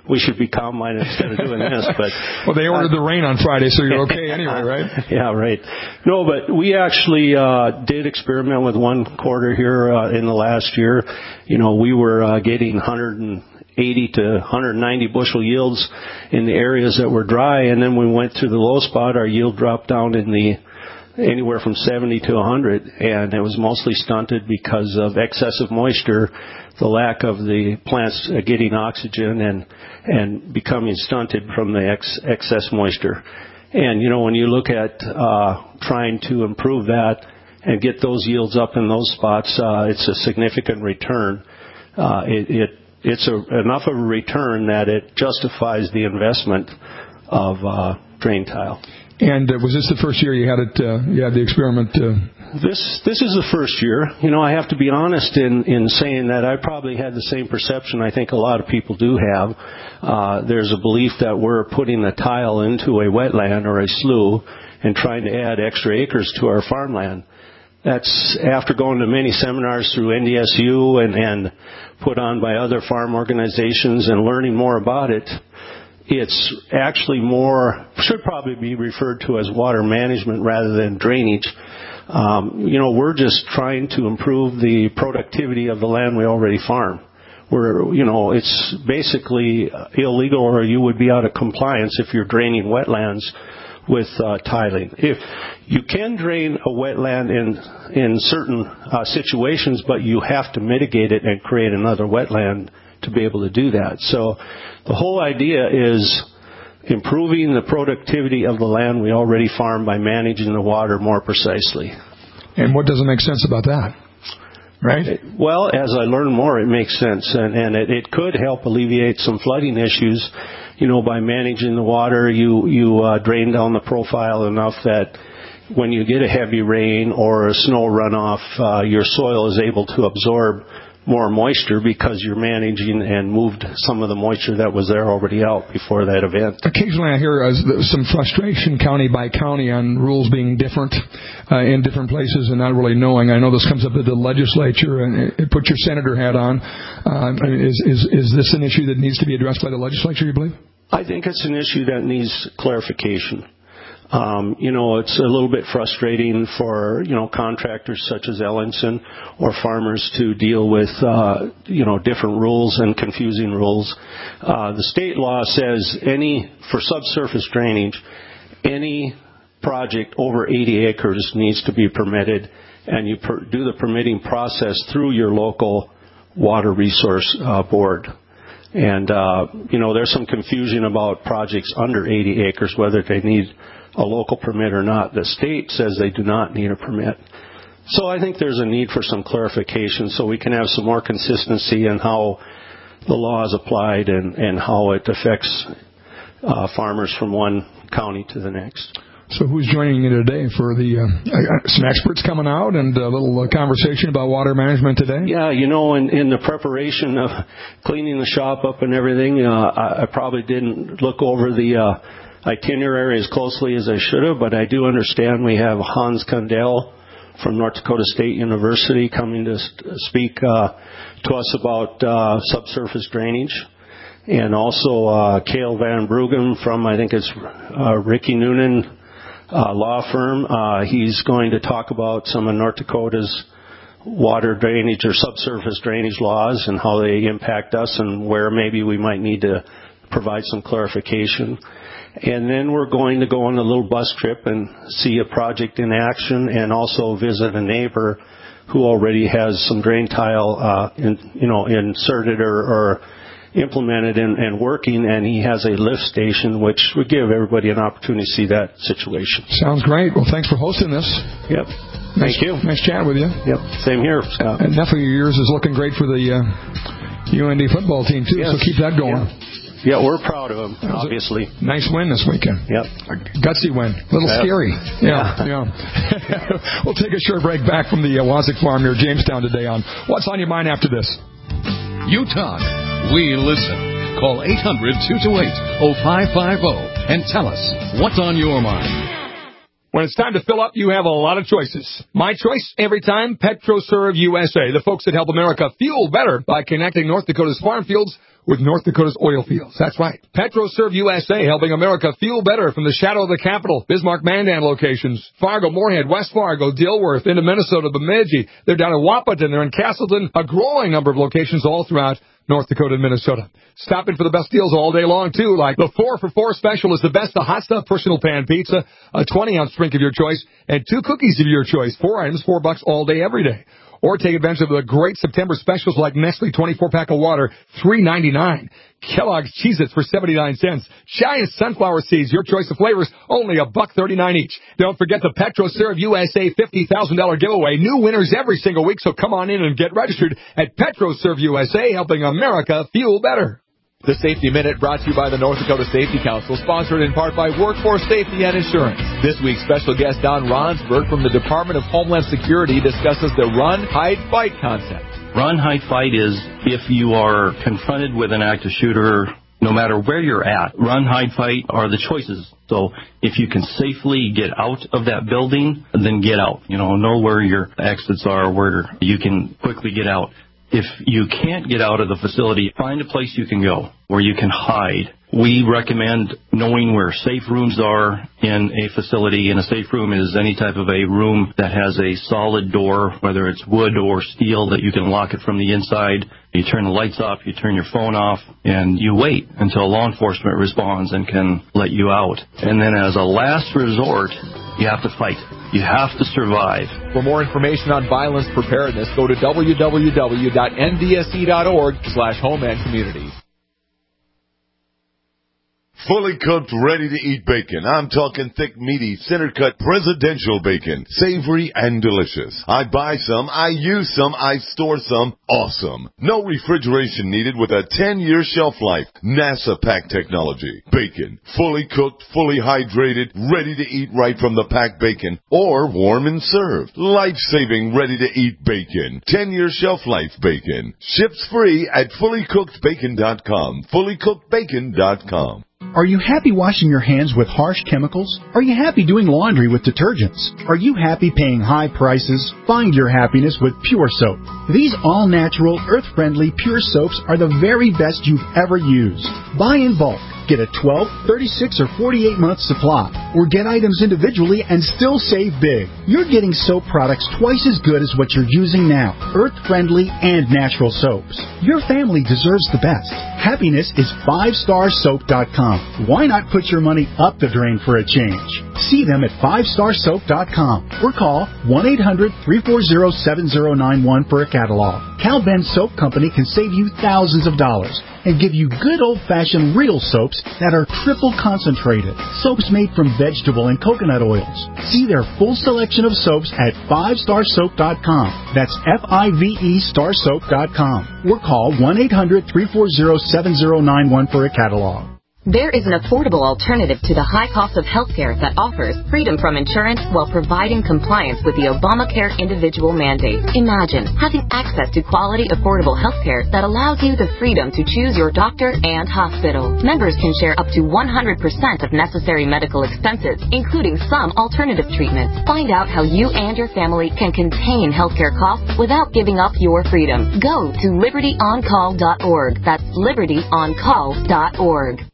[SPEAKER 16] we should be combine instead of doing this. But
[SPEAKER 2] well, they ordered uh, the rain on Friday, so you're okay anyway, right?
[SPEAKER 16] Yeah, right. No, but we actually uh, did experiment with one quarter here uh, in the last year. You know, we were uh, getting one hundred eighty to one hundred ninety bushel yields in the areas that were dry, and then we went to the low spot. Our yield dropped down in the anywhere from seventy to one hundred, and it was mostly stunted because of excessive moisture, the lack of the plants getting oxygen and and becoming stunted from the ex, excess moisture. And, you know, when you look at uh, trying to improve that and get those yields up in those spots, uh, it's a significant return. Uh, it, it it's a, enough of a return that it justifies the investment of uh, drain tile.
[SPEAKER 2] And uh, was this the first year you had it? Uh, you had the experiment? Uh...
[SPEAKER 16] This this is the first year. You know, I have to be honest in in saying that I probably had the same perception I think a lot of people do have. Uh, there's a belief that we're putting the tile into a wetland or a slough and trying to add extra acres to our farmland. That's after going to many seminars through N D S U and, and put on by other farm organizations and learning more about it. It's actually more, should probably be referred to as water management rather than drainage. Um, you know, we're just trying to improve the productivity of the land we already farm. We're, you know, it's basically illegal or you would be out of compliance if you're draining wetlands with uh, tiling. If you can drain a wetland in in certain uh, situations, but you have to mitigate it and create another wetland to be able to do that. So the whole idea is improving the productivity of the land we already farm by managing the water more precisely.
[SPEAKER 2] And what doesn't make sense about that? Right?
[SPEAKER 16] Well, as I learn more, it makes sense, and, and it, it could help alleviate some flooding issues. You know, by managing the water, you you uh, drain down the profile enough that when you get a heavy rain or a snow runoff, uh, your soil is able to absorb more moisture because you're managing and moved some of the moisture that was there already out before that event.
[SPEAKER 2] Occasionally I hear uh, some frustration county by county on rules being different uh, in different places and not really knowing. I know this comes up at the legislature, and it, put your senator hat on. Uh, is, is, is this an issue that needs to be addressed by the legislature, you believe?
[SPEAKER 16] I think it's an issue that needs clarification. Um, you know, it's a little bit frustrating for, you know, contractors such as Ellingson or farmers to deal with, uh, you know, different rules and confusing rules. Uh, the state law says any, for subsurface drainage, any project over eighty acres needs to be permitted, and you per- do the permitting process through your local water resource uh, board. And, uh, you know, there's some confusion about projects under eighty acres, whether they need a local permit or not. The state says they do not need a permit. So I think there's a need for some clarification so we can have some more consistency in how the law is applied and, and how it affects uh, farmers from one county to the next.
[SPEAKER 2] So who's joining you today for the uh, some experts coming out and a little uh, conversation about water management today?
[SPEAKER 16] Yeah, you know, in, in the preparation of cleaning the shop up and everything, uh, I, I probably didn't look over the uh, itinerary as closely as I should have, but I do understand we have Hans Kandel from North Dakota State University coming to speak uh, to us about uh, subsurface drainage. And also uh, Cale Van Bruggen from, I think it's uh, Ricky Noonan uh, law firm. Uh, he's going to talk about some of North Dakota's water drainage or subsurface drainage laws and how they impact us and where maybe we might need to provide some clarification. And then we're going to go on a little bus trip and see a project in action and also visit a neighbor who already has some drain tile, uh, in, you know, inserted or, or implemented and, and working, and he has a lift station, which would give everybody an opportunity to see that situation.
[SPEAKER 2] Sounds great. Well, thanks for hosting this.
[SPEAKER 16] Yep.
[SPEAKER 2] Nice,
[SPEAKER 16] Thank you.
[SPEAKER 2] Nice chat with you.
[SPEAKER 16] Yep. Same here, Scott.
[SPEAKER 2] And enough of yours is looking great for the uh, U N D football team, too, yes. So keep that going.
[SPEAKER 16] Yeah. Yeah, we're proud of him, obviously.
[SPEAKER 2] Nice win this weekend.
[SPEAKER 16] Yep.
[SPEAKER 2] A gutsy win. A little yep. scary. Yeah, yeah. yeah. We'll take a short break back from the uh, Wazik Farm near Jamestown today on What's on Your Mind after this.
[SPEAKER 4] You talk. We listen. Call eight hundred, two two eight, oh five five oh and tell us what's on your mind.
[SPEAKER 2] When it's time to fill up, you have a lot of choices. My choice, every time, PetroServe U S A, the folks that help America fuel better by connecting North Dakota's farm fields with North Dakota's oil fields. That's right. PetroServe U S A, helping America fuel better from the shadow of the capital. Bismarck, Mandan locations. Fargo, Moorhead, West Fargo, Dilworth, into Minnesota, Bemidji. They're down in Wapaton. They're in Castleton. A growing number of locations all throughout North Dakota and Minnesota. Stop in for the best deals all day long, too, like the four for four special is the best, the hot stuff personal pan pizza, a twenty-ounce drink of your choice, and two cookies of your choice. Four items, four bucks all day, every day. Or take advantage of the great September specials like Nestle twenty-four pack of water, three ninety-nine. Kellogg's Cheez-Its for seventy-nine cents. Giant sunflower seeds, your choice of flavors, only a buck thirty-nine each. Don't forget the PetroServe U S A fifty thousand dollars giveaway. New winners every single week, so come on in and get registered at PetroServe U S A, helping America fuel better.
[SPEAKER 17] The Safety Minute brought to you by the North Dakota Safety Council, sponsored in part by Workforce Safety and Insurance. This week's special guest, Don Ronsberg from the Department of Homeland Security, discusses the run, hide, fight concept.
[SPEAKER 18] Run, hide, fight is if you are confronted with an active shooter, no matter where you're at. Run, hide, fight are the choices. So if you can safely get out of that building, then get out. You know, know where your exits are, where you can quickly get out. If you can't get out of the facility, find a place you can go where you can hide. We recommend knowing where safe rooms are in a facility, and a safe room is any type of a room that has a solid door, whether it's wood or steel, that you can lock it from the inside. You turn the lights off, you turn your phone off, and you wait until law enforcement responds and can let you out. And then as a last resort, you have to fight. You have to survive.
[SPEAKER 17] For more information on violence preparedness, go to w w w dot n d s e dot org slash homeland communities.
[SPEAKER 19] Fully cooked, ready-to-eat bacon. I'm talking thick, meaty, center-cut presidential bacon. Savory and delicious. I buy some, I use some, I store some. Awesome. No refrigeration needed with a ten-year shelf life. NASA pack technology. Bacon. Fully cooked, fully hydrated, ready to eat right from the packed bacon. Or warm and served. Life-saving, ready-to-eat bacon. ten-year shelf life bacon. Ships free at fully cooked bacon dot com. fully cooked bacon dot com.
[SPEAKER 6] Are you happy washing your hands with harsh chemicals? Are you happy doing laundry with detergents? Are you happy paying high prices? Find your happiness with Pure Soap. These all-natural, earth-friendly Pure Soaps are the very best you've ever used. Buy in bulk. Get a twelve, thirty-six, or forty-eight month supply. Or get items individually and still save big. You're getting soap products twice as good as what you're using now. Earth-friendly and natural soaps. Your family deserves the best. Happiness is five star soap dot com. Why not put your money up the drain for a change? See them at five star soap dot com or call one eight hundred, three four zero, seven zero nine one for a catalog. Cal Ben Soap Company can save you thousands of dollars and give you good old-fashioned real soaps that are triple concentrated. Soaps made from vegetable and coconut oils. See their full selection of soaps at five star soap dot com. That's F I V E star soap dot com. Or call one eight hundred, three four zero, seven zero nine one for a catalog.
[SPEAKER 20] There is an affordable alternative to the high cost of health care that offers freedom from insurance while providing compliance with the Obamacare individual mandate. Imagine having access to quality, affordable health care that allows you the freedom to choose your doctor and hospital. Members can share up to one hundred percent of necessary medical expenses, including some alternative treatments. Find out how you and your family can contain healthcare costs without giving up your freedom. Go to liberty on call dot org. That's liberty on call dot org.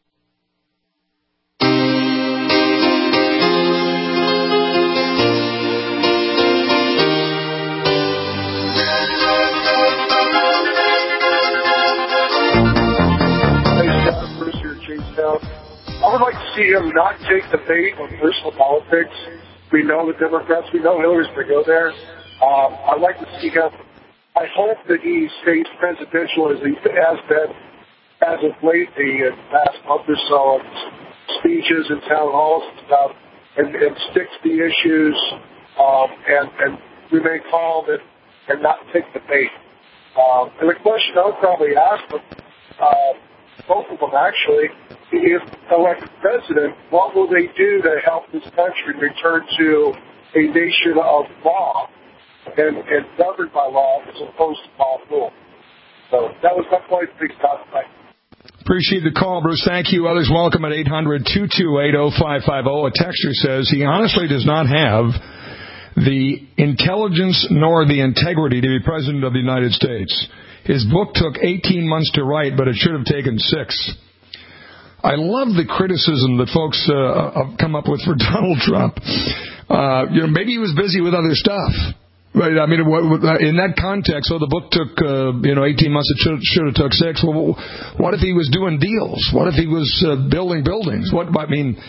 [SPEAKER 21] I would like to see him not take the bait on personal politics. We know the Democrats. We know Hillary's going to go there. Um, I'd like to see him. I hope that he stays presidential as he has been as of late, the last month or so, of speeches and town halls and stuff, and, and stick to the issues um, and, and remain calm and, and not take the bait. Um, and the question I would probably ask them, uh, both of them actually, if elected president, what will they do to help this country return to a nation of law and, and governed by law as opposed to law rule? So that was my point. Please talk about it.
[SPEAKER 2] Appreciate the call, Bruce. Thank you. Others welcome at eight hundred, two two eight, oh five five oh. A texter says he honestly does not have the intelligence nor the integrity to be president of the United States. his book took eighteen months to write, but it should have taken six. I love the criticism that folks uh, have come up with for Donald Trump. Uh, you know, maybe he was busy with other stuff. Right, I mean, in that context, so the book took, uh, you know, eighteen months. It should, should have took six. Well, what if he was doing deals? What if he was uh, building buildings? What I mean,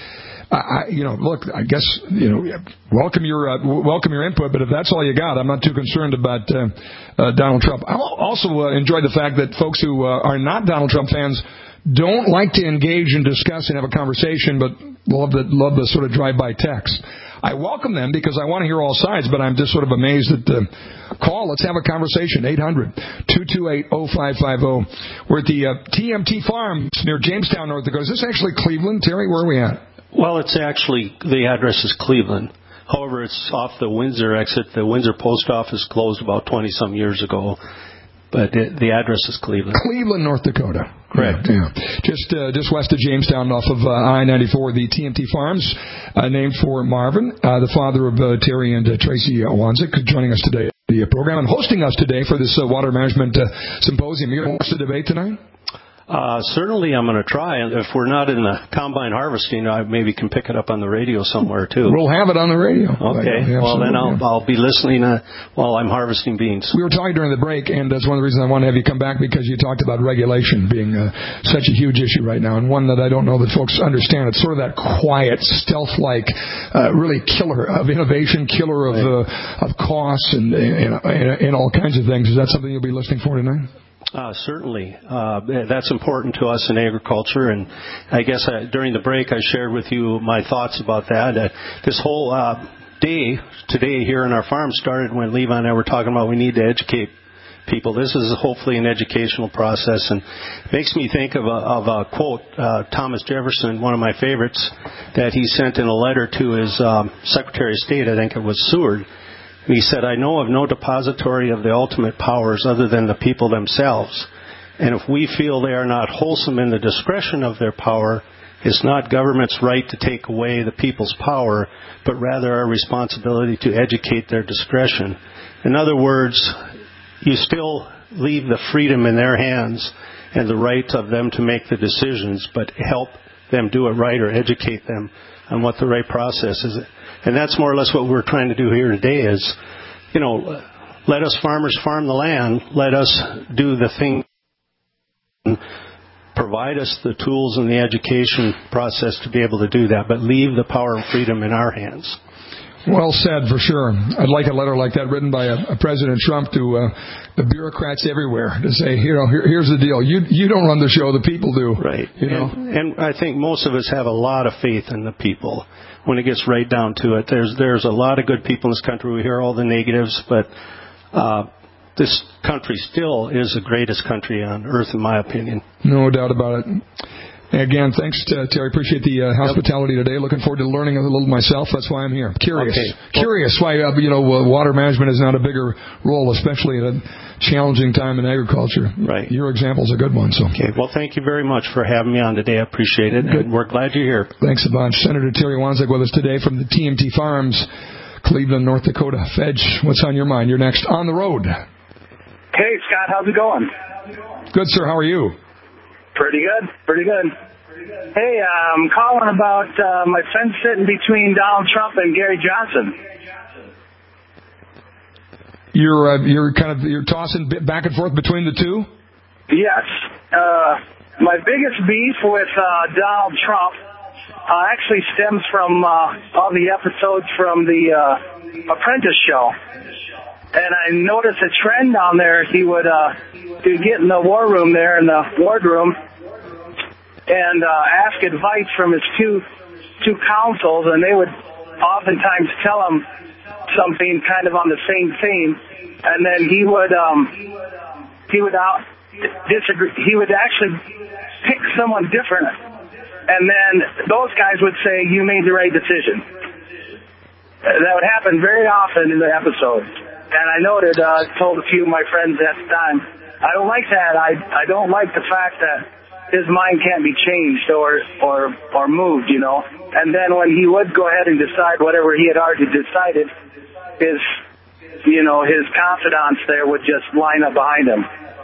[SPEAKER 2] I, you know, look, I guess, you know, welcome your uh, welcome your input. But if that's all you got, I'm not too concerned about uh, uh, Donald Trump. I also uh, enjoy the fact that folks who uh, are not Donald Trump fans don't like to engage and discuss and have a conversation, but love the love the sort of drive-by text. I welcome them because I want to hear all sides, but I'm just sort of amazed at the call. Let's have a conversation. eight hundred, two two eight, oh five five oh. We're at the uh, T M T Farms near Jamestown, North Dakota. Is this actually Cleveland? Terry, where are we at?
[SPEAKER 16] Well, it's actually, the address is Cleveland. However, it's off the Windsor exit. The Windsor post office closed about twenty-some years ago. But it, the address is Cleveland.
[SPEAKER 2] Cleveland, North Dakota.
[SPEAKER 16] Correct.
[SPEAKER 2] Yeah, yeah. Just uh, just west of Jamestown, off of uh, I ninety-four, the T M T Farms, uh, named for Marvin, uh, the father of uh, Terry and uh, Tracy uh, Wanzik, joining us today at the program and hosting us today for this uh, water management uh, symposium. You're going to watch the debate tonight?
[SPEAKER 16] Uh, certainly I'm going to try. And if we're not in the combine harvesting, I maybe can pick it up on the radio somewhere, too.
[SPEAKER 2] We'll have it on the radio.
[SPEAKER 16] Okay.
[SPEAKER 2] Yeah,
[SPEAKER 16] well, then I'll,
[SPEAKER 2] yeah.
[SPEAKER 16] I'll be listening uh, while I'm harvesting beans.
[SPEAKER 2] We were talking during the break, and that's one of the reasons I want to have you come back, because you talked about regulation being uh, such a huge issue right now, and one that I don't know that folks understand. It's sort of that quiet, stealth-like, uh, really killer of innovation, killer of uh, of costs, and, and, and, and all kinds of things. Is that something you'll be listening for tonight?
[SPEAKER 16] Uh, certainly. Uh, that's important to us in agriculture, and I guess I, during the break I shared with you my thoughts about that. Uh, this whole uh, day today here on our farm started when Levi and I were talking about we need to educate people. This is hopefully an educational process, and it makes me think of a, of a quote, uh, Thomas Jefferson, one of my favorites, that he sent in a letter to his um, Secretary of State, I think it was Seward. He said, I know of no depository of the ultimate powers other than the people themselves. And if we feel they are not wholesome in the discretion of their power, it's not government's right to take away the people's power, but rather our responsibility to educate their discretion. In other words, you still leave the freedom in their hands and the right of them to make the decisions, but help them do it right or educate them on what the right process is. And that's more or less what we're trying to do here today is, you know, let us farmers farm the land. Let us do the thing. Provide us the tools and the education process to be able to do that, but leave the power and freedom in our hands.
[SPEAKER 2] Well said, for sure. I'd like a letter like that written by a, a President Trump to uh, the bureaucrats everywhere to say, you know, here, here's the deal. You you don't run the show, the people do.
[SPEAKER 16] Right.
[SPEAKER 2] You know?
[SPEAKER 16] And, and I think most of us have a lot of faith in the people when it gets right down to it. There's there's a lot of good people in this country. We hear all the negatives, but uh, this country still is the greatest country on earth, in my opinion.
[SPEAKER 2] No doubt about it. Again, thanks, to Terry. Appreciate the uh, hospitality today. Looking forward to learning a little myself. That's why I'm here. Curious.
[SPEAKER 16] Okay.
[SPEAKER 2] Curious why, uh, you know, uh, water management is not a bigger role, especially at a challenging time in agriculture.
[SPEAKER 16] Right.
[SPEAKER 2] Your example is a good one. So.
[SPEAKER 16] Okay. Well, thank you very much for having me on today. I appreciate it. Good. And we're glad you're here.
[SPEAKER 2] Thanks a bunch. Senator Terry Wanzik with us today from the T M T Farms, Cleveland, North Dakota. Fedge, what's on your mind? You're next on the road.
[SPEAKER 5] Hey, Scott. How's it going?
[SPEAKER 2] Good, sir. How are you?
[SPEAKER 5] Pretty good, pretty good. Hey, I'm calling about uh, my fence sitting between Donald Trump and Gary Johnson.
[SPEAKER 2] You're uh, you're kind of you're tossing back and forth between the two?
[SPEAKER 5] Yes. Uh, my biggest beef with uh, Donald Trump uh, actually stems from uh, all the episodes from the uh, Apprentice show. And I noticed a trend down there. He would uh, he would get in the war room there, in the wardroom, and uh, ask advice from his two two counsels, and they would oftentimes tell him something kind of on the same theme, and then he would um, he would out disagree. He would actually pick someone different, and then those guys would say, "You made the right decision." That would happen very often in the episode. And I noted, uh, told a few of my friends at the time, I don't like that. I I don't like the fact that his mind can't be changed or or or moved, you know. And then when he would go ahead and decide whatever he had already decided, his, you know, his confidants there would just line up behind him.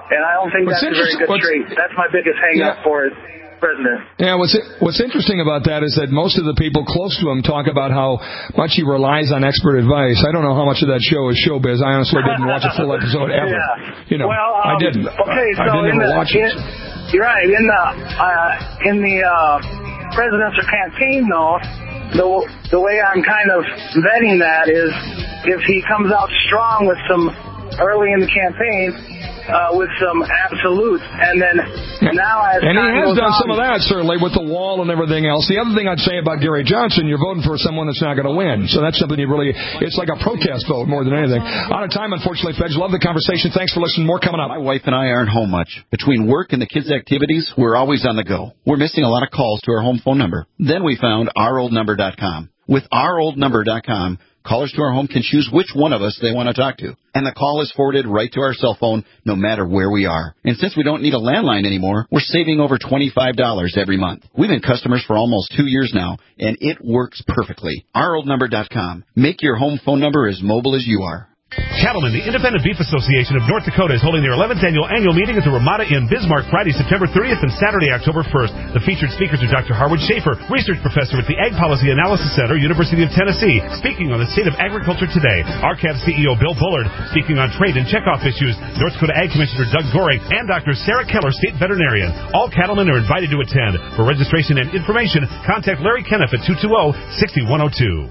[SPEAKER 5] And I don't think
[SPEAKER 2] What's
[SPEAKER 5] that's a very good trait. That's my biggest hang-up
[SPEAKER 2] yeah.
[SPEAKER 5] for it. President.
[SPEAKER 2] Yeah, what's what's interesting about that is that most of the people close to him talk about how much he relies on expert advice. I don't know how much of that show is showbiz. I honestly didn't watch a full episode ever.
[SPEAKER 5] Yeah.
[SPEAKER 2] You know,
[SPEAKER 5] well, um,
[SPEAKER 2] I didn't.
[SPEAKER 5] Okay, so
[SPEAKER 2] I didn't
[SPEAKER 5] in
[SPEAKER 2] ever
[SPEAKER 5] the,
[SPEAKER 2] watch
[SPEAKER 5] in,
[SPEAKER 2] it.
[SPEAKER 5] You're right. In the uh, in the uh, presidential campaign, though, the the way I'm kind of vetting that is if he comes out strong with some early in the campaign. Uh, with some absolutes, and then now as
[SPEAKER 2] and he
[SPEAKER 5] time
[SPEAKER 2] has
[SPEAKER 5] goes
[SPEAKER 2] done
[SPEAKER 5] on,
[SPEAKER 2] some of that, certainly, with the wall and everything else. The other thing I'd say about Gary Johnson, you're voting for someone that's not going to win. So that's something you really, it's like a protest vote more than anything. Out of time, unfortunately, Feds. Love the conversation. Thanks for listening. More coming up.
[SPEAKER 7] My wife and I aren't home much. Between work and the kids' activities, we're always on the go. We're missing a lot of calls to our home phone number. Then we found our old number dot com. With our old number dot com, callers to our home can choose which one of us they want to talk to. And the call is forwarded right to our cell phone, no matter where we are. And since we don't need a landline anymore, we're saving over twenty-five dollars every month. We've been customers for almost two years now, and it works perfectly. our old number dot com. Make your home phone number as mobile as you are.
[SPEAKER 22] Cattlemen, the Independent Beef Association of North Dakota is holding their eleventh annual annual meeting at the Ramada Inn, Bismarck, Friday, September thirtieth and Saturday, October first. The featured speakers are Doctor Harwood Schaefer, research professor at the Ag Policy Analysis Center, University of Tennessee, speaking on the state of agriculture today. R C A V C E O Bill Bullard, speaking on trade and checkoff issues. North Dakota Ag Commissioner Doug Goring, and Doctor Sarah Keller, state veterinarian. All cattlemen are invited to attend. For registration and information, contact Larry Kenneth at two two zero, six one zero two.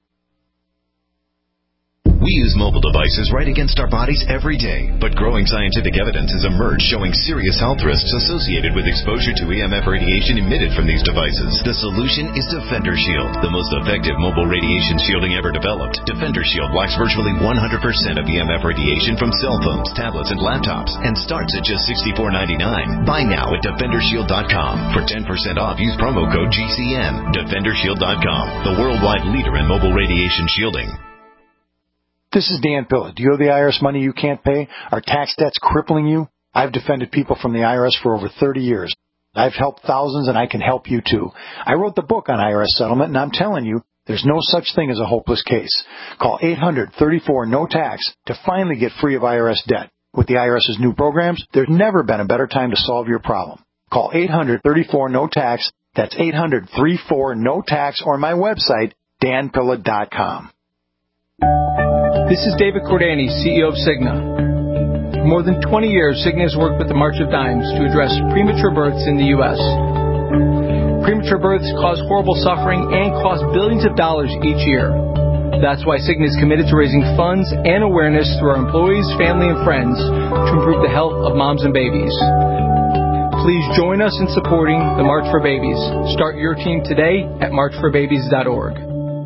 [SPEAKER 23] We use mobile devices right against our bodies every day, but growing scientific evidence has emerged showing serious health risks associated with exposure to E M F radiation emitted from these devices. The solution is Defender Shield, the most effective mobile radiation shielding ever developed. Defender Shield blocks virtually one hundred percent of E M F radiation from cell phones, tablets, and laptops, and starts at just sixty-four ninety-nine. Buy now at defender shield dot com. For ten percent off, use promo code G C N. defender shield dot com, the worldwide leader in mobile radiation shielding.
[SPEAKER 24] This is Dan Pilla. Do you owe the I R S money you can't pay? Are tax debts crippling you? I've defended people from the I R S for over thirty years. I've helped thousands, and I can help you too. I wrote the book on I R S settlement, and I'm telling you, there's no such thing as a hopeless case. Call eight hundred, thirty-four, no tax to finally get free of I R S debt. With the IRS's new programs, there's never been a better time to solve your problem. Call eight hundred, thirty-four, no tax. That's eight hundred, thirty-four, no tax, or my website, dan pilla dot com.
[SPEAKER 25] This is David Cordani, C E O of Cigna. For more than twenty years, Cigna has worked with the March of Dimes to address premature births in the U S Premature births cause horrible suffering and cost billions of dollars each year. That's why Cigna is committed to raising funds and awareness through our employees, family, and friends to improve the health of moms and babies. Please join us in supporting the March for Babies. Start your team today at march for babies dot org.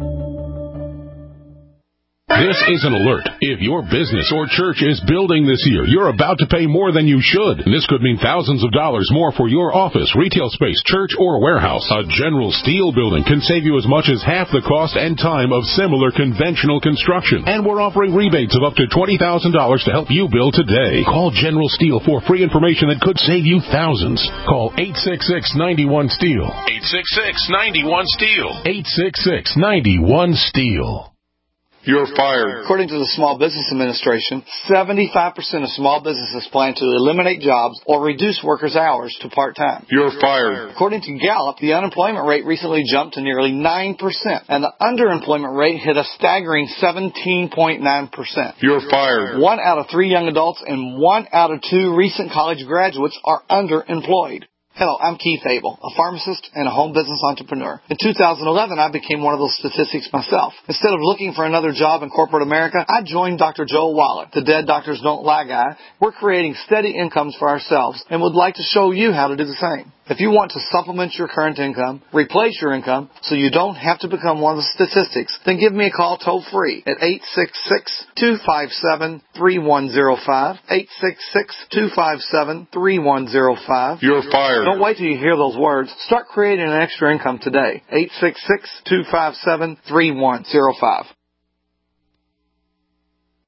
[SPEAKER 26] This is an alert. If your business or church is building this year, you're about to pay more than you should. This could mean thousands of dollars more for your office, retail space, church, or warehouse. A General Steel building can save you as much as half the cost and time of similar conventional construction. And we're offering rebates of up to twenty thousand dollars to help you build today. Call General Steel for free information that could save you thousands. Call eight six six, nine one, STEEL.
[SPEAKER 12] eight six six, nine one, STEEL.
[SPEAKER 26] eight six six, nine one, STEEL.
[SPEAKER 27] You're fired. According to the Small Business Administration, seventy-five percent of small businesses plan to eliminate jobs or reduce workers' hours to part-time. You're fired. According to Gallup, the unemployment rate recently jumped to nearly nine percent, and the underemployment rate hit a staggering seventeen point nine percent. You're fired. One out of three young adults and one out of two recent college graduates are underemployed. Hello, I'm Keith Abel, a pharmacist and a home business entrepreneur. In two thousand eleven, I became one of those statistics myself. Instead of looking for another job in corporate America, I joined Doctor Joel Wallach, the Dead Doctors Don't Lie guy. We're creating steady incomes for ourselves and would like to show you how to do the same. If you want to supplement your current income, replace your income, so you don't have to become one of the statistics, then give me a call toll-free at eight six six, two five seven, three one zero five, eight six six, two five seven, three one zero five. You're fired. Don't wait till you hear those words. Start creating an extra income today. eight six six, two five seven, three one zero five.